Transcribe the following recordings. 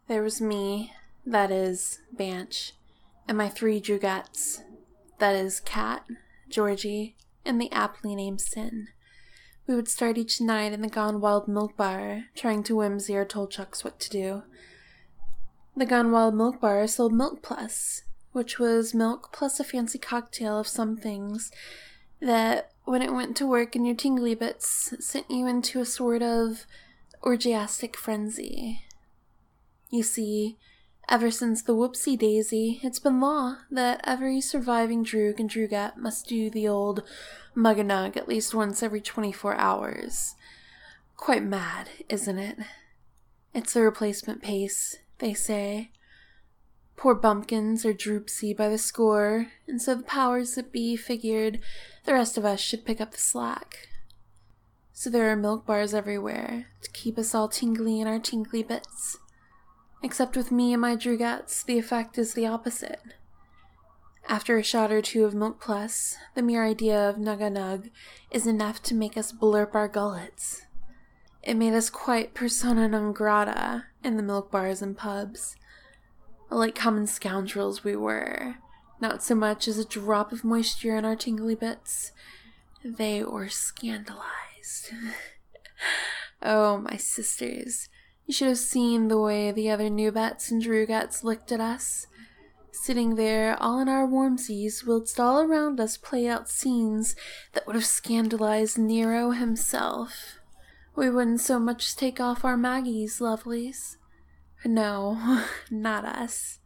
There was me, that is, Banch, and my 3 Drugets, that is, Cat, Georgie, and the aptly named Sin. We would start each night in the Gone Wild Milk Bar, trying to whimsy our Tolchucks what to do. The Gone Wild Milk Bar sold Milk Plus, which was milk plus a fancy cocktail of some things that, when it went to work in your tingly bits, sent you into a sort of orgiastic frenzy. You see, ever since the whoopsie daisy, it's been law that every surviving Droog and Droogat must do the old mug-a-nug at least once every 24 hours. Quite mad, isn't it? It's the replacement pace, they say. Poor bumpkins are droopsy by the score, and so the powers that be figured the rest of us should pick up the slack. So there are milk bars everywhere to keep us all tingly in our tingly bits. Except with me and my Drugets, the effect is the opposite. After a shot or 2 of Milk Plus, the mere idea of nug-a-nug is enough to make us blurp our gullets. It made us quite persona non grata in the milk bars and pubs. Like common scoundrels we were, not so much as a drop of moisture in our tingly bits. They were scandalized. Oh, my sisters, you should have seen the way the other Newbets and Drugets looked at us, sitting there all in our warmsies, whilst all around us played out scenes that would have scandalized Nero himself. We wouldn't so much as take off our Maggies, lovelies. No, not us.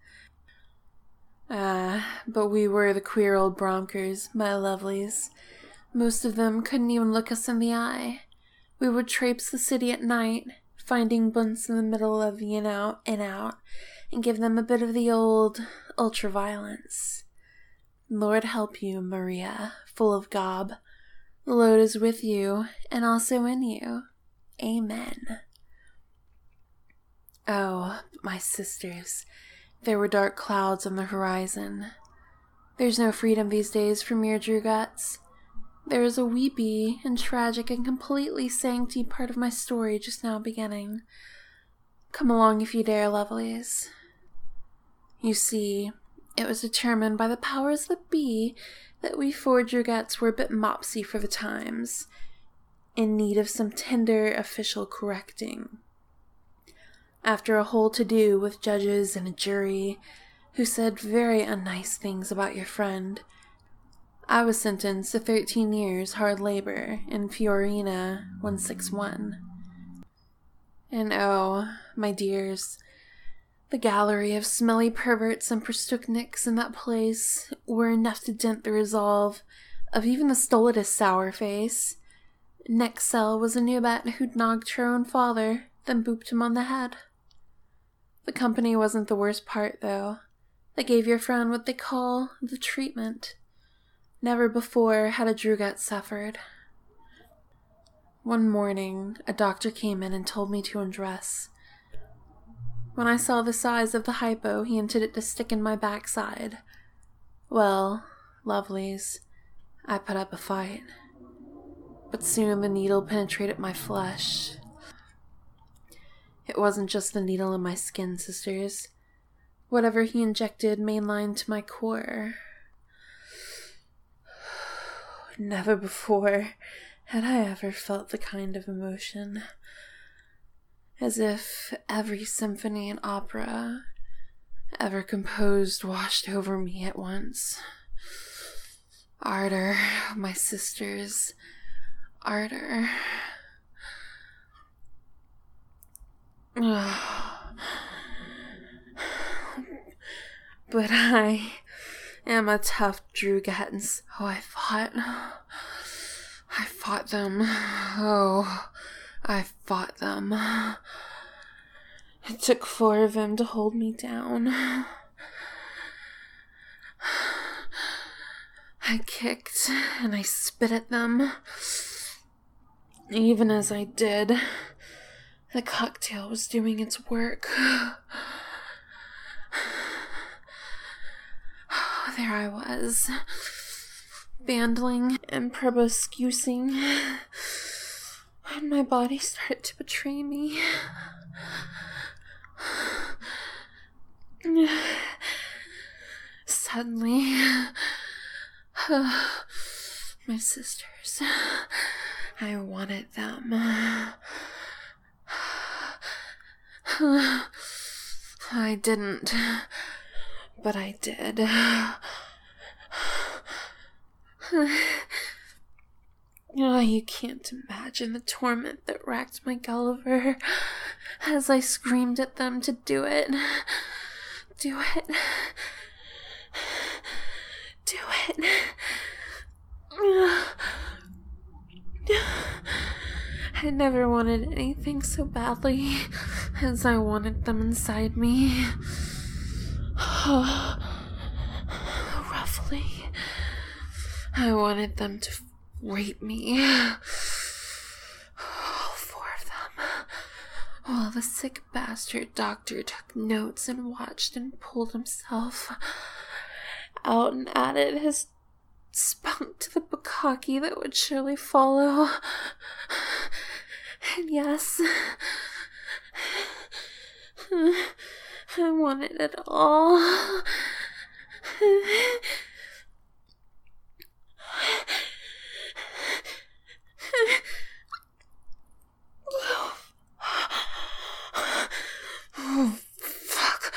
But we were the queer old Bronkers, my lovelies. Most of them couldn't even look us in the eye. We would traipse the city at night, finding bunts in the middle of the in-out, and give them a bit of the old ultra-violence. Lord help you, Maria, full of gob. The load is with you, and also in you. Amen. Oh, my sisters, there were dark clouds on the horizon. There's no freedom these days for mere Drugets. There is a weepy and tragic and completely sancty part of my story just now beginning. Come along if you dare, lovelies. You see, it was determined by the powers that be that we 4 Drugets were a bit mopsy for the times, in need of some tender official correcting. After a whole to-do with judges and a jury, who said very unnice things about your friend, I was sentenced to 13 years hard labor in Fiorina 161. And oh, my dears, the gallery of smelly perverts and prostupniks in that place were enough to dent the resolve of even the stolidest sour-face. Next cell was a Newbat who'd knocked her own father, then booped him on the head. The company wasn't the worst part, though. They gave your friend what they call the treatment. Never before had a Druget suffered. One morning, a doctor came in and told me to undress. When I saw the size of the hypo he intended to stick in my backside, well, lovelies, I put up a fight. But soon the needle penetrated my flesh. It wasn't just the needle in my skin, sisters. Whatever he injected mainlined to my core. Never before had I ever felt the kind of emotion. As if every symphony and opera ever composed washed over me at once. Ardor, my sisters, ardor. But I am a tough Druget, and so I fought them. Oh, I fought them. It took 4 of them to hold me down. I kicked and I spit at them. Even as I did, the cocktail was doing its work. There I was, bandling and proboscusing, and my body started to betray me. suddenly. My sisters. I wanted them. I didn't, but I did. Oh, you can't imagine the torment that racked my Gulliver as I screamed at them to do it. Do it. Do it. I never wanted anything so badly as I wanted them inside me. Roughly. I wanted them to rape me. All four of them. While the sick bastard doctor took notes and watched and pulled himself out and added his spunk to the bukkake that would surely follow. And yes, I wanted it all. Oh, fuck.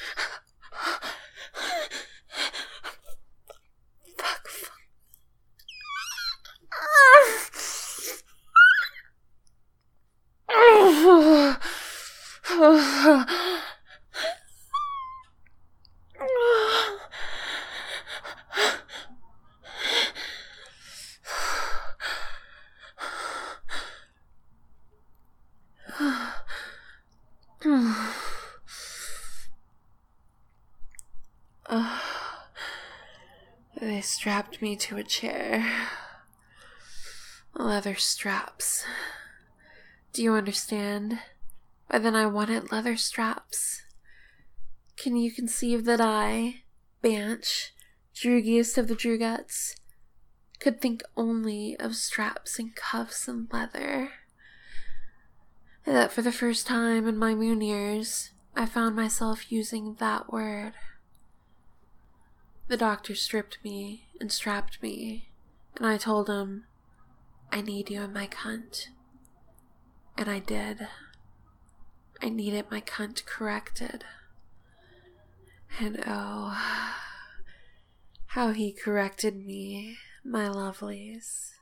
They strapped me to a chair. Leather straps. Do you understand? By then I wanted leather straps. Can you conceive that I, Banch, droogiest of the drooguts, could think only of straps and cuffs and leather? And that for the first time in my moon years, I found myself using that word. The doctor stripped me and strapped me, and I told him, I need you in my cunt. And I did. I needed my cunt corrected. And oh, how he corrected me, my lovelies.